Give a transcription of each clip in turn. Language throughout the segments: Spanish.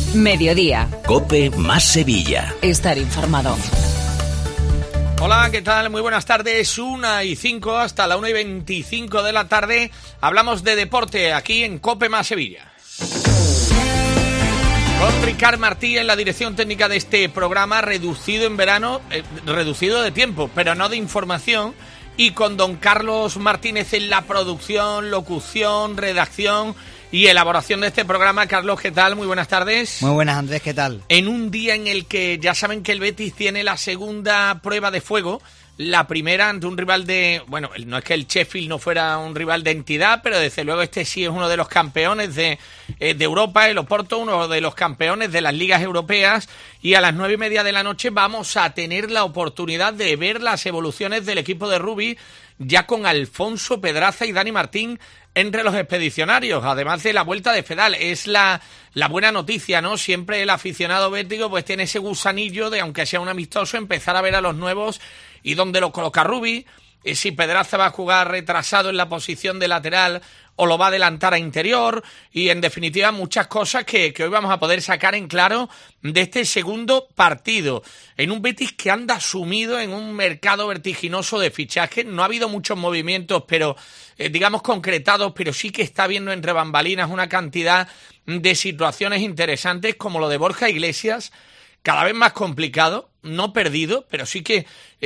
Mediodía. COPE más Sevilla. Estar informado. Hola, ¿qué tal? Muy buenas tardes. 1:05 hasta la 1:25 de la tarde. Hablamos de deporte aquí en COPE más Sevilla. Con Ricard Martí en la dirección técnica de este programa, reducido en verano, reducido de tiempo, pero no de información. Y con don Carlos Martínez en la producción, locución, redacción y elaboración de este programa. Carlos, ¿qué tal? Muy buenas tardes. Muy buenas, Andrés, ¿qué tal? En un día en el que ya saben que el Betis tiene la segunda prueba de fuego, la primera ante un rival de... Bueno, no es que el Sheffield no fuera un rival de entidad, pero desde luego este sí es uno de los campeones de Europa, el Oporto, uno de los campeones de las ligas europeas, y a las 9:30 de la noche vamos a tener la oportunidad de ver las evoluciones del equipo de Rubí, ya con Alfonso Pedraza y Dani Martín entre los expedicionarios, además de la vuelta de Fedal. Es la buena noticia, ¿no? Siempre el aficionado bético pues tiene ese gusanillo de, aunque sea un amistoso, empezar a ver a los nuevos y dónde lo coloca Rubí, si Pedraza va a jugar retrasado en la posición de lateral o lo va a adelantar a interior, y en definitiva muchas cosas que hoy vamos a poder sacar en claro de este segundo partido, en un Betis que anda sumido en un mercado vertiginoso de fichajes. No ha habido muchos movimientos, pero digamos concretados, pero sí que está viendo entre bambalinas una cantidad de situaciones interesantes, como lo de Borja Iglesias, cada vez más complicado, no perdido, pero sí que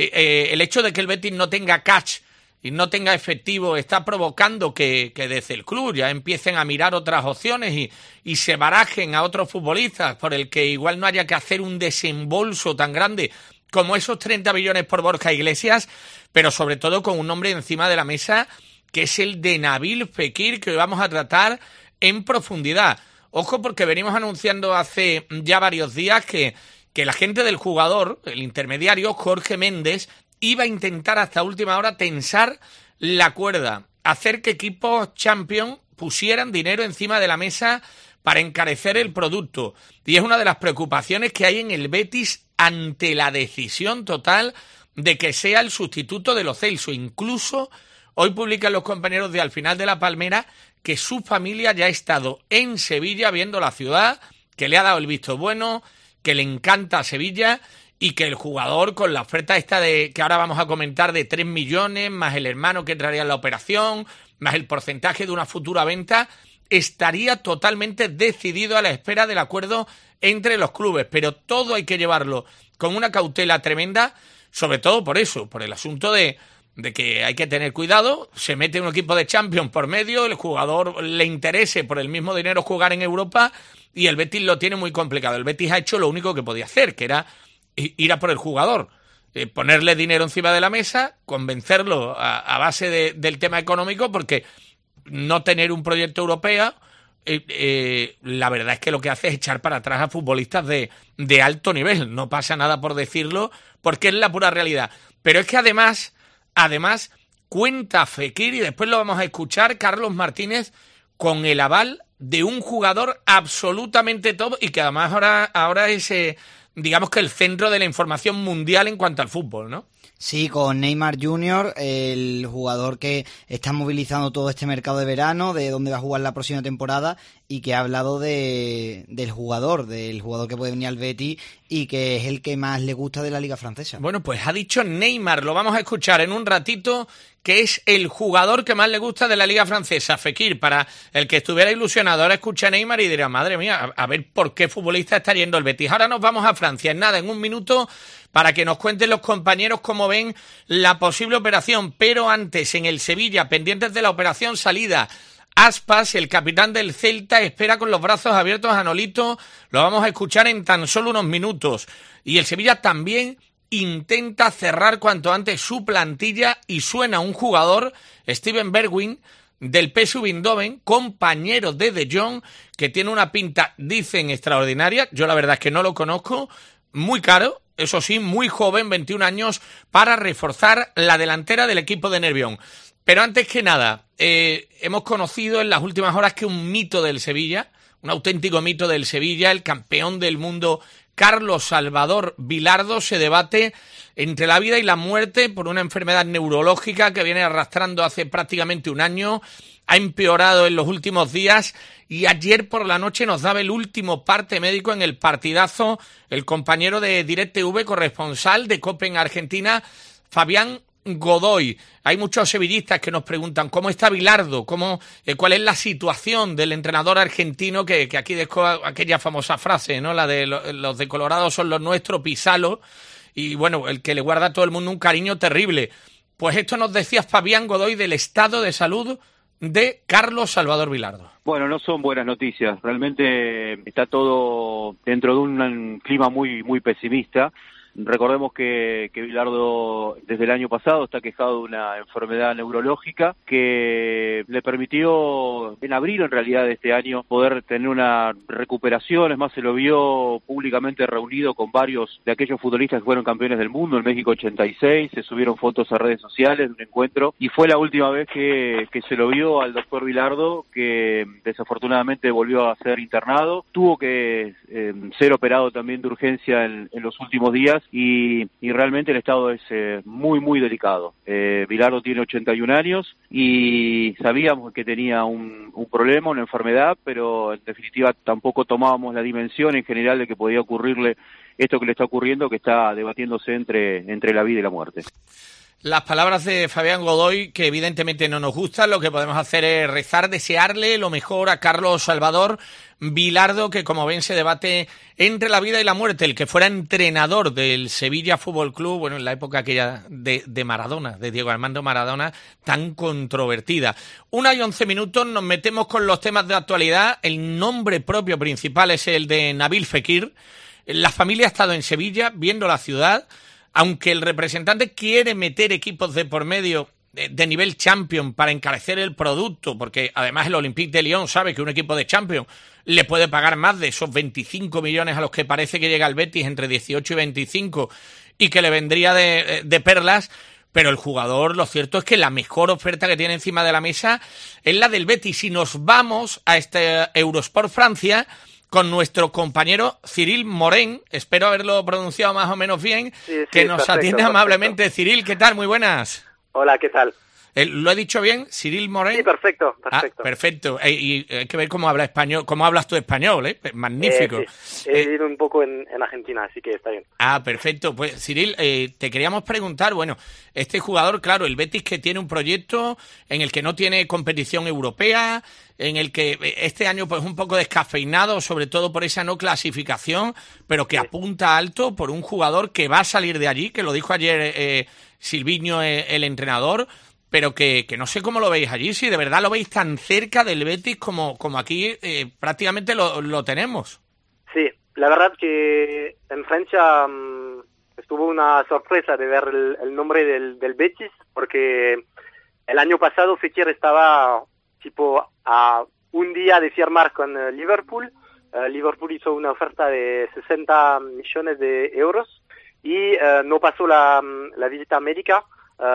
el hecho de que el Betis no tenga cash y no tenga efectivo está provocando que desde el club ya empiecen a mirar otras opciones y se barajen a otros futbolistas por el que igual no haya que hacer un desembolso tan grande como esos 30 millones por Borja Iglesias, pero sobre todo con un nombre encima de la mesa que es el de Nabil Fekir, que hoy vamos a tratar en profundidad. Ojo, porque venimos anunciando hace ya varios días que la gente del jugador, el intermediario, Jorge Méndez, iba a intentar hasta última hora tensar la cuerda, hacer que equipos champions pusieran dinero encima de la mesa para encarecer el producto. Y es una de las preocupaciones que hay en el Betis ante la decisión total de que sea el sustituto de Lo Celso. Incluso hoy publican los compañeros de Al Final de la Palmera que su familia ya ha estado en Sevilla viendo la ciudad, que le ha dado el visto bueno, que le encanta Sevilla, y que el jugador, con la oferta esta de que ahora vamos a comentar de 3 millones, más el hermano que entraría en la operación, más el porcentaje de una futura venta, estaría totalmente decidido a la espera del acuerdo entre los clubes. Pero todo hay que llevarlo con una cautela tremenda, sobre todo por eso, por el asunto de que hay que tener cuidado. Se mete un equipo de Champions por medio, el jugador le interese por el mismo dinero jugar en Europa, y el Betis lo tiene muy complicado. El Betis ha hecho lo único que podía hacer, que era ir a por el jugador, ponerle dinero encima de la mesa, convencerlo a base del tema económico, porque no tener un proyecto europeo, la verdad es que lo que hace es echar para atrás a futbolistas de alto nivel. No pasa nada por decirlo, porque es la pura realidad. Pero es que además cuenta Fekir, y después lo vamos a escuchar, Carlos Martínez, con el aval de un jugador absolutamente top, y que además ahora es digamos que el centro de la información mundial en cuanto al fútbol, ¿no? Sí, con Neymar Jr., el jugador que está movilizando todo este mercado de verano, de dónde va a jugar la próxima temporada, y que ha hablado del jugador que puede venir al Betis y que es el que más le gusta de la Liga Francesa. Bueno, pues ha dicho Neymar, lo vamos a escuchar en un ratito, que es el jugador que más le gusta de la Liga Francesa, Fekir. Para el que estuviera ilusionado, ahora escucha a Neymar y dirá, madre mía, a ver por qué futbolista está yendo el Betis. Ahora nos vamos a Francia, en un minuto, para que nos cuenten los compañeros cómo ven la posible operación. Pero antes, en el Sevilla, pendientes de la operación salida, Aspas, el capitán del Celta, espera con los brazos abiertos a Nolito. Lo vamos a escuchar en tan solo unos minutos. Y el Sevilla también intenta cerrar cuanto antes su plantilla, y suena un jugador, Steven Bergwijn, del PSV Eindhoven, compañero de De Jong, que tiene una pinta, dicen, extraordinaria. Yo la verdad es que no lo conozco. Muy caro, eso sí, muy joven, 21 años, para reforzar la delantera del equipo de Nervión. Pero antes que nada, hemos conocido en las últimas horas que un mito del Sevilla, un auténtico mito del Sevilla, el campeón del mundo Carlos Salvador Vilardo, se debate entre la vida y la muerte por una enfermedad neurológica que viene arrastrando hace prácticamente un año, ha empeorado en los últimos días y ayer por la noche nos daba el último parte médico en el partidazo el compañero de DirecTV, corresponsal de COPE en Argentina, Fabián Godoy. Hay muchos sevillistas que nos preguntan cómo está Vilardo, cuál es la situación del entrenador argentino, que aquí dejó aquella famosa frase, ¿no? La de los de Colorado son los nuestros, pisalo, y bueno, el que le guarda a todo el mundo un cariño terrible. Pues esto nos decía Fabián Godoy del estado de salud de Carlos Salvador Vilardo. Bueno, no son buenas noticias. Realmente está todo dentro de un clima muy pesimista. Recordemos que Vilardo desde el año pasado está quejado de una enfermedad neurológica que le permitió en abril en realidad de este año poder tener una recuperación. Es más, se lo vio públicamente reunido con varios de aquellos futbolistas que fueron campeones del mundo en México 86, se subieron fotos a redes sociales de un encuentro y fue la última vez que se lo vio al doctor Vilardo, que desafortunadamente volvió a ser internado, tuvo que ser operado también de urgencia en los últimos días. Y realmente el estado es muy delicado. Vilardo tiene 81 años y sabíamos que tenía un problema, una enfermedad, pero en definitiva tampoco tomábamos la dimensión en general de que podía ocurrirle esto que le está ocurriendo, que está debatiéndose entre la vida y la muerte. Las palabras de Fabián Godoy, que evidentemente no nos gustan, lo que podemos hacer es rezar, desearle lo mejor a Carlos Salvador Vilardo, que como ven se debate entre la vida y la muerte. El que fuera entrenador del Sevilla Fútbol Club, bueno, en la época aquella de Maradona, de Diego Armando Maradona, tan controvertida. 1:11, nos metemos con los temas de actualidad. El nombre propio principal es el de Nabil Fekir. La familia ha estado en Sevilla, viendo la ciudad. Aunque el representante quiere meter equipos de por medio de nivel Champions para encarecer el producto, porque además el Olympique de Lyon sabe que un equipo de Champions le puede pagar más de esos 25 millones a los que parece que llega el Betis, entre 18 y 25, y que le vendría de perlas, pero el jugador, lo cierto es que la mejor oferta que tiene encima de la mesa es la del Betis. Si nos vamos a este Eurosport Francia con nuestro compañero Cyril Morén, espero haberlo pronunciado más o menos bien, sí, que nos atiende amablemente. Cyril, ¿qué tal? Muy buenas. Hola, ¿qué tal? ¿Lo he dicho bien? ¿Cyril Morén? Sí, perfecto. Perfecto. Y hay que ver cómo habla español, cómo hablas tú español, ¿eh? Magnífico. Sí. He vivido un poco en Argentina, así que está bien. Perfecto. Pues, Cyril, te queríamos preguntar, bueno, este jugador, claro, el Betis, que tiene un proyecto en el que no tiene competición europea, en el que este año pues un poco descafeinado, sobre todo por esa no clasificación, pero que apunta alto por un jugador que va a salir de allí, que lo dijo ayer Silviño, el entrenador, pero que no sé cómo lo veis allí, si de verdad lo veis tan cerca del Betis como aquí prácticamente lo tenemos. Sí, la verdad que en Francia estuvo una sorpresa de ver el nombre del Betis, porque el año pasado Fekir estaba tipo a un día de firmar con Liverpool. Liverpool hizo una oferta de 60 millones de euros y no pasó la visita médica.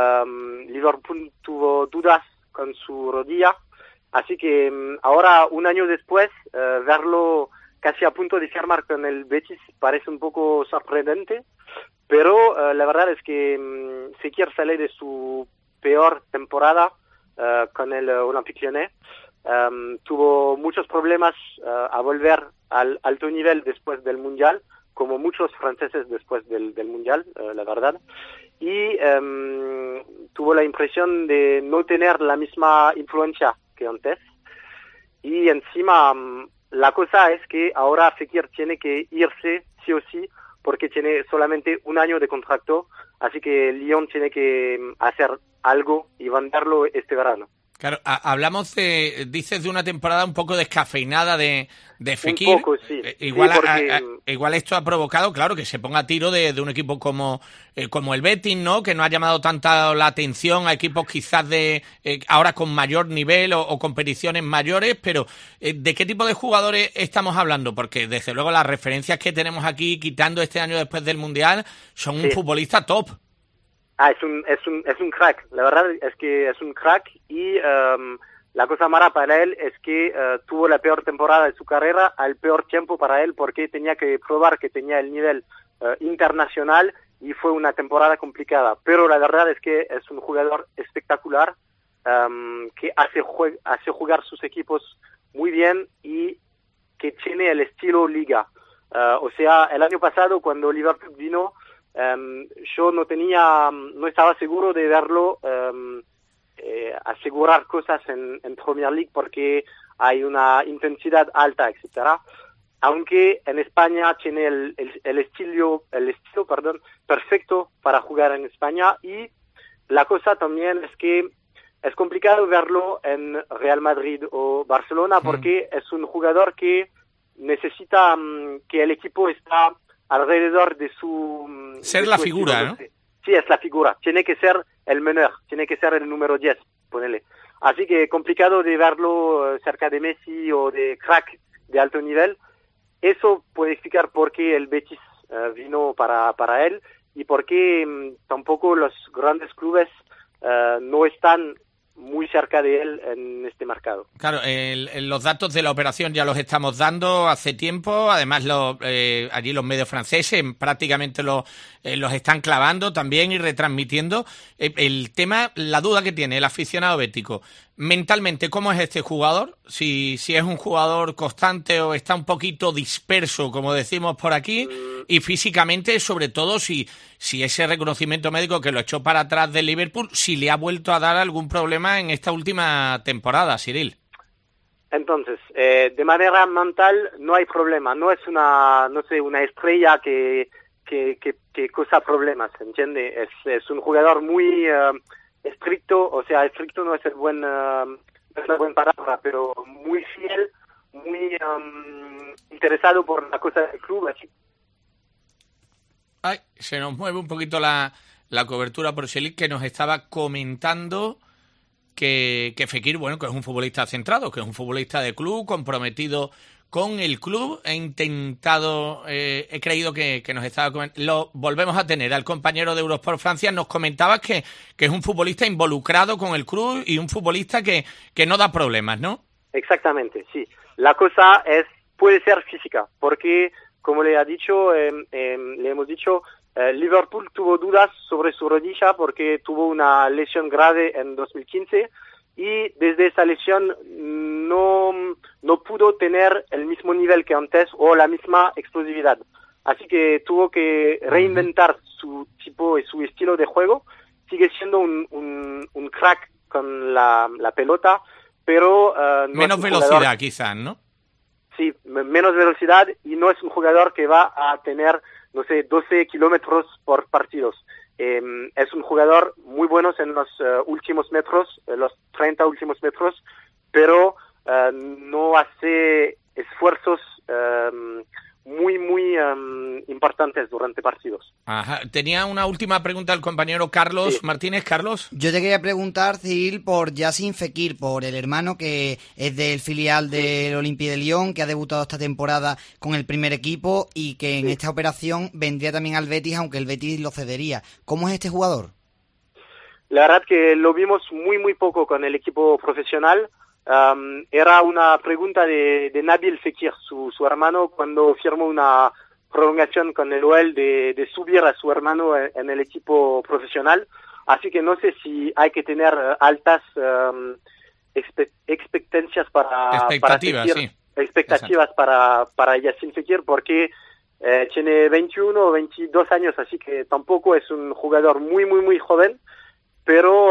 Liverpool tuvo dudas con su rodilla, así que ahora, un año después, verlo casi a punto de firmar con el Betis parece un poco sorprendente, pero la verdad es que Fekir sale de su peor temporada con el Olympique Lyonnais. Tuvo muchos problemas a volver al alto nivel después del Mundial, como muchos franceses después del Mundial, la verdad. Y tuvo la impresión de no tener la misma influencia que antes. Y encima, la cosa es que ahora Fekir tiene que irse sí o sí, porque tiene solamente un año de contrato, así que Lyon tiene que hacer algo y venderlo este verano. Claro, hablamos dices de una temporada un poco descafeinada de Fekir. Un poco, sí. Igual, sí, porque igual esto ha provocado, claro, que se ponga a tiro de un equipo como el Betis, ¿no? Que no ha llamado tanta la atención a equipos quizás de ahora con mayor nivel o competiciones mayores, pero ¿de qué tipo de jugadores estamos hablando? Porque desde luego las referencias que tenemos aquí, quitando este año después del Mundial, son un futbolista top. Es un crack, la verdad es que es un crack y la cosa mala para él es que tuvo la peor temporada de su carrera al peor tiempo para él porque tenía que probar que tenía el nivel internacional y fue una temporada complicada. Pero la verdad es que es un jugador espectacular que hace jugar sus equipos muy bien y que tiene el estilo liga. O sea, el año pasado cuando Liverpool vino, yo no estaba seguro de verlo asegurar cosas en Premier League porque hay una intensidad alta, etcétera. Aunque en España tiene el estilo perfecto para jugar en España, y la cosa también es que es complicado verlo en Real Madrid o Barcelona porque es un jugador que necesita que el equipo está alrededor de su... Ser la figura, ¿no? Sí, es la figura. Tiene que ser el menor, tiene que ser el número 10, ponele. Así que complicado de verlo cerca de Messi o de crack de alto nivel. Eso puede explicar por qué el Betis vino para él y por qué tampoco los grandes clubes no están muy cerca de él en este mercado. Claro, los datos de la operación ya los estamos dando hace tiempo, además allí los medios franceses prácticamente los están clavando también y retransmitiendo. El tema, la duda que tiene el aficionado bético, mentalmente, ¿cómo es este jugador? Si es un jugador constante o está un poquito disperso, como decimos por aquí, y físicamente, sobre todo, si ese reconocimiento médico que lo echó para atrás del Liverpool, si le ha vuelto a dar algún problema en esta última temporada, Cyril. Entonces, de manera mental no hay problema, no es una estrella que causa problemas, ¿entiende? Es un jugador muy estricto, o sea, estricto no es una buena palabra, pero muy fiel, muy interesado por la cosa del club, así. Ay, se nos mueve un poquito la cobertura por Cyril, que nos estaba comentando que Fekir, bueno, que es un futbolista centrado, que es un futbolista de club, comprometido con el club. He creído que nos estaba comentando. Lo volvemos a tener al compañero de Eurosport Francia. Nos comentabas que es un futbolista involucrado con el club y un futbolista que no da problemas, ¿no? Exactamente, sí. La cosa puede ser física, porque como le hemos dicho, Liverpool tuvo dudas sobre su rodilla porque tuvo una lesión grave en 2015 y desde esa lesión no pudo tener el mismo nivel que antes o la misma explosividad. Así que tuvo que reinventar su tipo y su estilo de juego. Sigue siendo un crack con la pelota, pero menos velocidad quizás, ¿no? Sí, menos velocidad, y no es un jugador que va a tener, 12 kilómetros por partidos. Es un jugador muy bueno en los últimos metros, los 30 últimos metros, pero no hace esfuerzos muy importantes durante partidos. Ajá. Tenía una última pregunta al compañero Carlos Martínez. Carlos. Yo te quería preguntar, Cyril, por Yacine Fekir, por el hermano que es del filial del Olympique de Lyon, que ha debutado esta temporada con el primer equipo y que en esta operación vendría también al Betis, aunque el Betis lo cedería. ¿Cómo es este jugador? La verdad que lo vimos muy poco con el equipo profesional. Era una pregunta de Nabil Fekir, su hermano, cuando firmó una prolongación con el OL de subir a su hermano en el equipo profesional. Así que no sé si hay que tener altas expectativas para Yacine Fekir, porque tiene 21 o 22 años, así que tampoco es un jugador muy joven, pero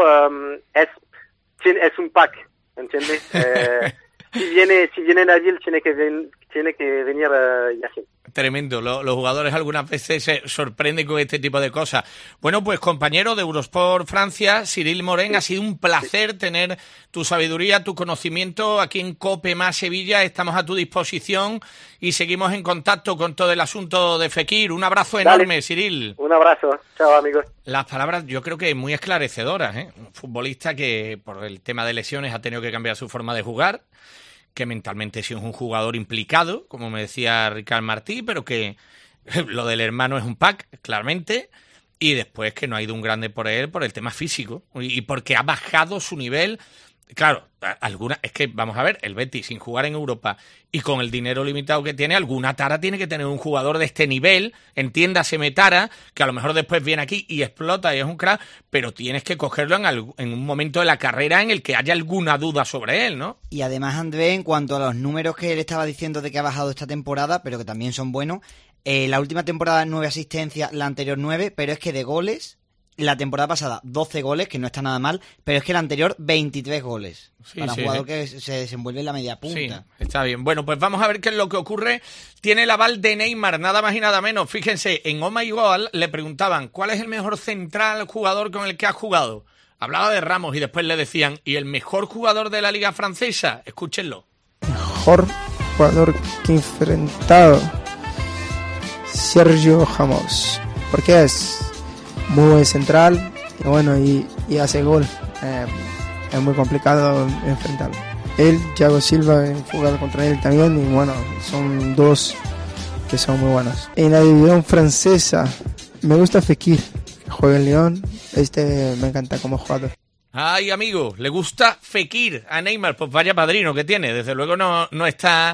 es un pack, ¿entiendes? Si viene Nabil, tiene que venir Yacine. Tremendo, los jugadores algunas veces se sorprenden con este tipo de cosas. Bueno, pues compañero de Eurosport Francia, Cyril Morén, ha sido un placer tener tu sabiduría, tu conocimiento aquí en COPE más Sevilla. Estamos a tu disposición y seguimos en contacto con todo el asunto de Fekir. Un abrazo enorme, Cyril. Un abrazo, chao amigos. Las palabras yo creo que muy esclarecedoras, ¿eh? Un futbolista que por el tema de lesiones ha tenido que cambiar su forma de jugar, que mentalmente sí es un jugador implicado, como me decía Ricard Martí, pero que lo del hermano es un pack, claramente, y después que no ha ido un grande por él por el tema físico y porque ha bajado su nivel Claro, es que vamos a ver, el Betis sin jugar en Europa y con el dinero limitado que tiene, alguna tara tiene que tener un jugador de este nivel, entiéndase Tara, que a lo mejor después viene aquí y explota y es un crack, pero tienes que cogerlo en un momento de la carrera en el que haya alguna duda sobre él, ¿no? Y además, André, en cuanto a los números que él estaba diciendo de que ha bajado esta temporada, pero que también son buenos, la última temporada 9 asistencias, la anterior 9, pero es que de goles... La temporada pasada 12 goles, que no está nada mal, pero es que la anterior 23 goles. Sí, para un jugador que se desenvuelve en la media punta. Sí, está bien. Bueno, pues vamos a ver qué es lo que ocurre. Tiene el aval de Neymar, nada más y nada menos. Fíjense, en Oh My God le preguntaban ¿cuál es el mejor central jugador con el que ha jugado? Hablaba de Ramos y después le decían ¿y el mejor jugador de la liga francesa? Escúchenlo. Mejor jugador que he enfrentado Sergio Ramos. Porque es muy buen central y bueno, y hace gol. Es muy complicado enfrentarlo. Él, Thiago Silva, he jugado contra él también y bueno, son dos que son muy buenos. En la división francesa me gusta Fekir, que juega en Lyon. Me encanta como jugador. Ay, amigo, le gusta Fekir a Neymar, pues vaya padrino que tiene. Desde luego no está...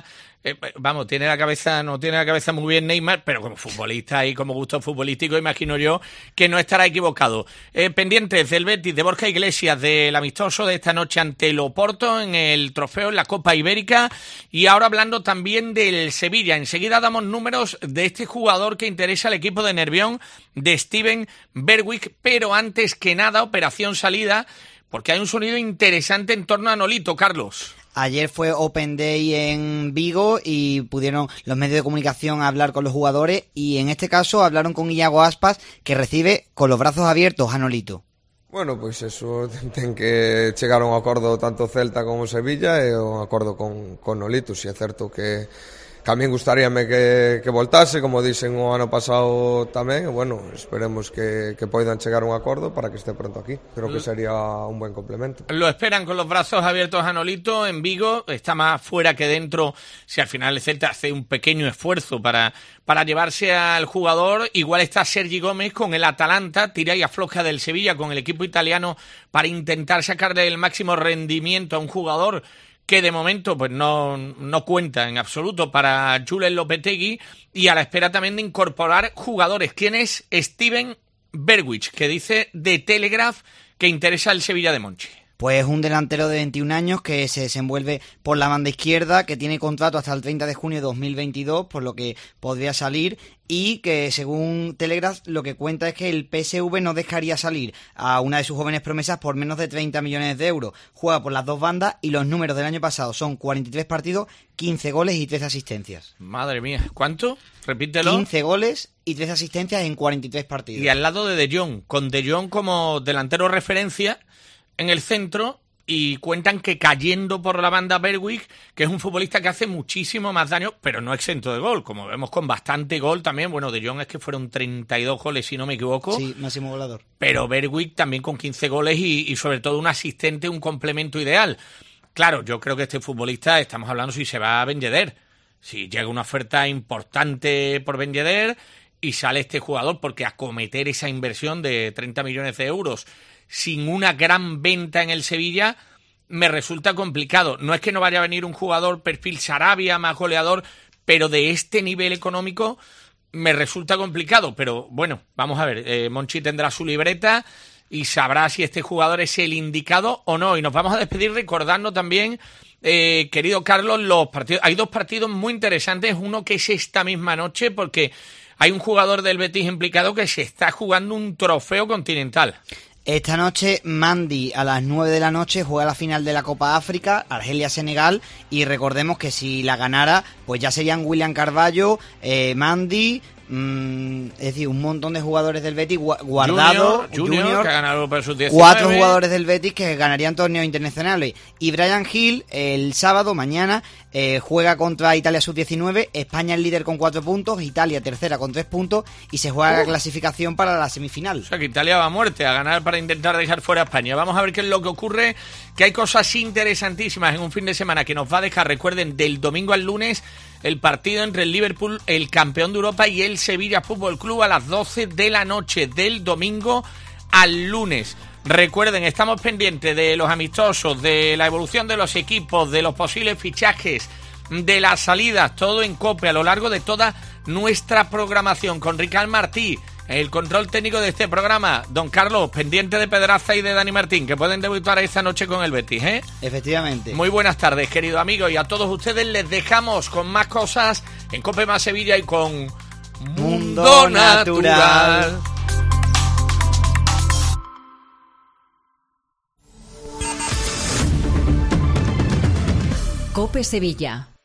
no tiene la cabeza muy bien Neymar, pero como futbolista y como gusto futbolístico imagino yo que no estará equivocado. Pendientes del Betis, de Borja Iglesias, del amistoso de esta noche ante el Oporto en el trofeo en la Copa Ibérica, y ahora hablando también del Sevilla. Enseguida damos números de este jugador que interesa al equipo de Nervión, de Steven Bergwijn, pero antes que nada, operación salida, porque hay un sonido interesante en torno a Nolito, Carlos. Ayer fue Open Day en Vigo y pudieron los medios de comunicación hablar con los jugadores y en este caso hablaron con Iago Aspas, que recibe con los brazos abiertos a Nolito. Bueno, pois eso, ten que chegar a un acordo tanto Celta como Sevilla e un acordo con Nolito. Si é certo que a min gustaríame que voltase, como dixen o ano pasado tamén, e bueno, esperemos que poidan chegar a un acordo para que esté pronto aquí. Creo que sería un buen complemento. Lo esperan con los brazos abiertos a Nolito en Vigo, está más fuera que dentro. Si al final el Celta hace un pequeño esfuerzo para llevarse al jugador, igual está Sergi Gómez con el Atalanta, tira y afloja del Sevilla con el equipo italiano para intentar sacarle el máximo rendimiento a un jugador que de momento pues no cuenta en absoluto para Julen Lopetegui, y a la espera también de incorporar jugadores. ¿Quién es Steven Bergwijn, que dice The Telegraph que interesa al Sevilla de Monchi? Pues un delantero de 21 años que se desenvuelve por la banda izquierda, que tiene contrato hasta el 30 de junio de 2022, por lo que podría salir, y que según Telegraph lo que cuenta es que el PSV no dejaría salir a una de sus jóvenes promesas por menos de 30 millones de euros. Juega por las dos bandas y los números del año pasado son 43 partidos, 15 goles y 13 asistencias. Madre mía, ¿cuánto? Repítelo. 15 goles y 13 asistencias en 43 partidos. Y al lado de De Jong, con De Jong como delantero referencia en el centro, y cuentan que cayendo por la banda Bergwijn, que es un futbolista que hace muchísimo más daño, pero no exento de gol, como vemos con bastante gol también. Bueno, De Jong es que fueron 32 goles, si no me equivoco. Sí, máximo goleador. Pero Bergwijn también con 15 goles y sobre todo un asistente, un complemento ideal. Claro, yo creo que este futbolista, estamos hablando si se va a Ben Yedder. Si llega una oferta importante por Ben Yedder y sale este jugador, porque acometer esa inversión de 30 millones de euros sin una gran venta en el Sevilla me resulta complicado. No es que no vaya a venir un jugador perfil Sarabia, más goleador, pero de este nivel económico me resulta complicado. Pero bueno, vamos a ver, Monchi tendrá su libreta y sabrá si este jugador es el indicado o no. Y nos vamos a despedir recordando también, querido Carlos, los partidos. Hay dos partidos muy interesantes, uno que es esta misma noche, porque hay un jugador del Betis implicado que se está jugando un trofeo continental. Esta noche, Mandi, a las 9 de la noche, juega la final de la Copa África, Argelia-Senegal, y recordemos que si la ganara, pues ya serían William Carballo, Mandi, es decir, un montón de jugadores del Betis, Guardado, Junior, que ha ganado por sus 19. 4 jugadores del Betis que ganarían torneos internacionales. Y Brian Hill, el sábado, mañana, juega contra Italia sub-19, España es líder con 4 puntos, Italia tercera con 3 puntos, y se juega la clasificación para la semifinal. O sea que Italia va a muerte, a ganar para intentar dejar fuera a España. Vamos a ver qué es lo que ocurre, que hay cosas interesantísimas en un fin de semana que nos va a dejar, recuerden, del domingo al lunes, el partido entre el Liverpool, el campeón de Europa, y el Sevilla Fútbol Club a las 12 de la noche del domingo al lunes. Recuerden, estamos pendientes de los amistosos, de la evolución de los equipos, de los posibles fichajes, de las salidas, todo en COPE a lo largo de toda nuestra programación. Con Ricard Martí, el control técnico de este programa. Don Carlos, pendiente de Pedraza y de Dani Martín, que pueden debutar esta noche con el Betis, ¿eh? Efectivamente. Muy buenas tardes, querido amigo, y a todos ustedes les dejamos con más cosas en COPE Más Sevilla y con Mundo Natural. COPE Sevilla.